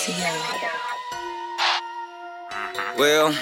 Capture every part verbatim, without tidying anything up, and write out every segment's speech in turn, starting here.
Well,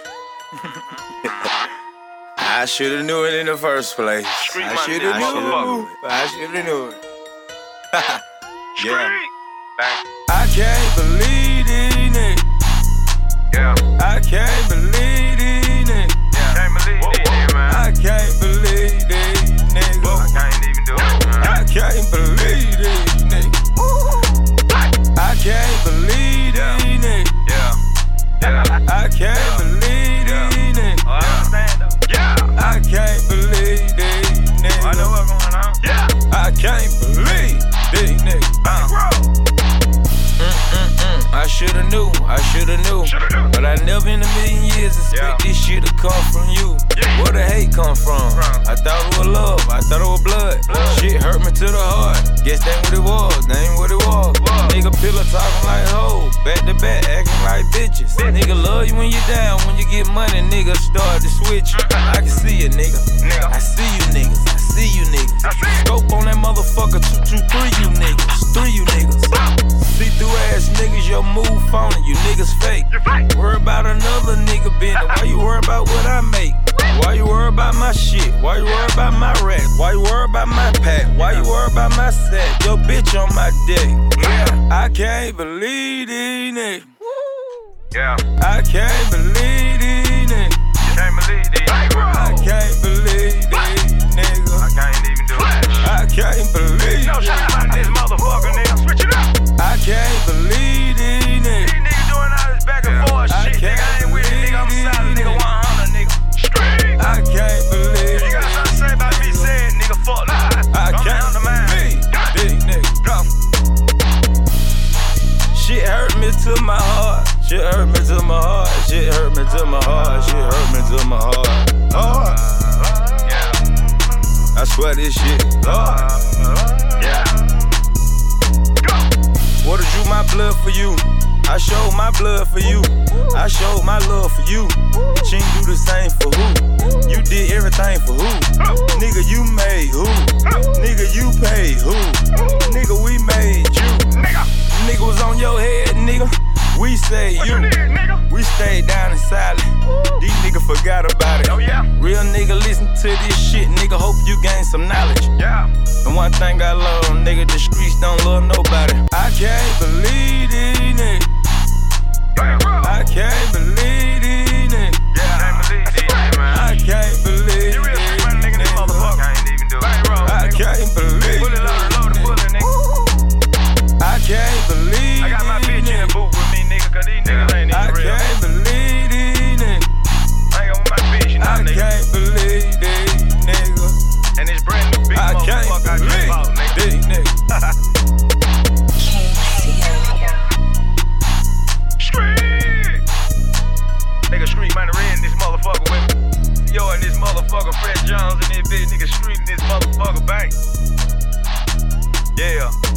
I should've knew it in the first place. Street I money, should've knew motherfucker. it. I should've knew it. Yeah. Bang. I can't believe these niggas. Yeah. I can't believe these niggas. Yeah. Can't believe Whoa, these whoa. niggas, man. I can't believe these niggas. Whoa. I can't even do it, man. I can't believe these niggas. I can't believe these niggas. Yeah. Yeah. I can't believe Yeah. these niggas. Oh, I understand though. Yeah. I can't believe these niggas. I know what's going on. Yeah. I can't believe these niggas. Bang. Mm-mm-mm. I shoulda knew, I shoulda knew. Shoulda knew. But I never in a million years expect Yeah. this shit to come from you. Yeah. Where the hate come from? From. I thought it was love, I thought it was blood. Blood. Shit hurt me to the heart. Guess that what it was, that ain't what it was. Was. Nigga pillow talking like hoes, back to back acting like bitches. Bitch. Nigga love you when you down, when you get money, nigga start to switch. I can see you, nigga. Nigga. I see you niggas, I see you niggas. I see you. Scope on that motherfucker, two, two, three you niggas, three you niggas. See through ass niggas, your move phony, you niggas fake. You fake. Worry about another nigga business. Why you worry about what I make? Why you worry about my shit? Why you worry about my rap? Why you worry about my pack? Why you worry about my set? Your bitch on my dick. Yeah. I can't believe these niggas. Yeah. I can't believe these niggas. You can't believe these niggas. I can't believe these niggas. I can't even do it. I can't believe No shot about this motherfucker, nigga. Switch it up. I can't believe these These niggas. niggas doing all this back and forth I shit, nigga. can't I ain't with it, nigga. I'm believe solid, nigga. it. one hundred, nigga. Straight. I can't believe You got something to say about me saying, nigga, fuck lies. I Come can't down to mine. believe these niggas. Go. Shit hurt me to my heart. Shit hurt me to my heart. Shit hurt me to my heart. Shit hurt me to my heart. Heart. Yeah. I swear this shit. Lord. Yeah. Go. What is you, my blood for you? I showed my blood for you. I showed my love for you. She ain't do the same for who? You did everything for who? Nigga, you made who? Nigga, you paid who? Nigga, we made you. Nigga. Nigga was on your head, nigga. We say What you. you did, nigga? We stayed down in silence. These niggas forgot about it. Oh, yeah. Real nigga, listen to this shit, nigga. Hope you gain some knowledge. Yeah. And one thing I love, nigga, the streets don't love nobody. I can't believe these niggas. Bang, bro. I can't believe these niggas. Yeah. Can't believe these niggas, man. I can't believe You real street money, these nigga, this niggas. motherfucker. I ain't even do it. Bang, bro. I can't believe Bullet loaded, loaded bullet, nigga. I can't believe I got my these bitch in the niggas. booth with me, nigga, cause these niggas ain't I even real. can't believe these niggas. I ain't got with my bitch, you know, I nigga. can't believe these niggas. And this brand new big I can't motherfucker I just believe bought, nigga. these niggas. Street. Nigga, street money red in this motherfucker with me. Yo, and this motherfucker Fred Jones and this bitch, nigga, street in this motherfucker bank. Yeah.